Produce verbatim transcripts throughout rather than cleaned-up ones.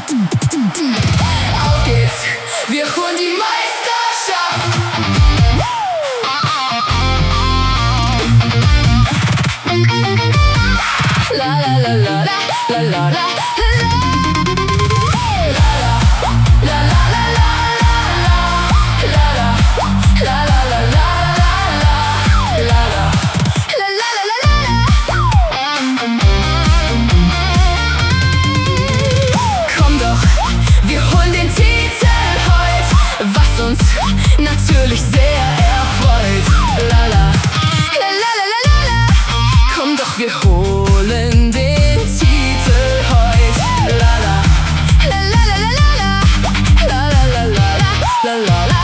Auf geht's, wir holen die Meisterschaft. La la la la la la la la. Natürlich sehr erfreut. La la, la la la la la la. Komm doch, wir holen den Titel heut. La la, la la la la la la. La la la la la la la.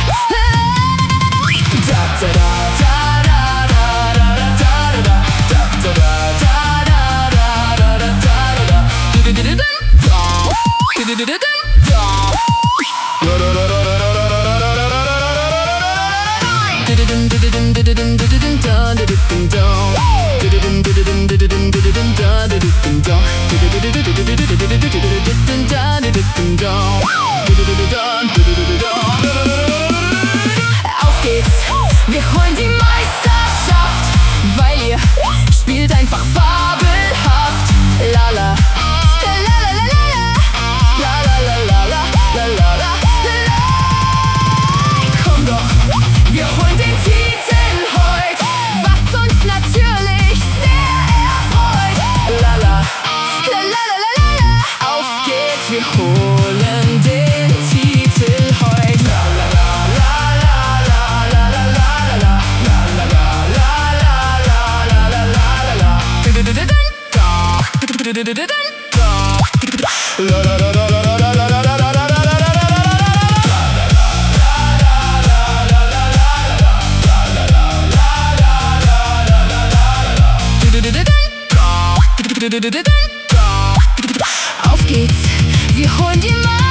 Da da da da da da da da da da da da da da da. Auf geht's, wir holen die Meisterschaft, weil ihr spielt einfach fabelhaft. La la, la la la la la la la la la la la. Komm doch, wir holen den Titel heut, was uns natürlich sehr erfreut. La la, la la la la la. Auf geht's, wir holen den Titel heut. La la la la la la la la la la la la la la la. Auf geht's, wir holen die Meisterschaft.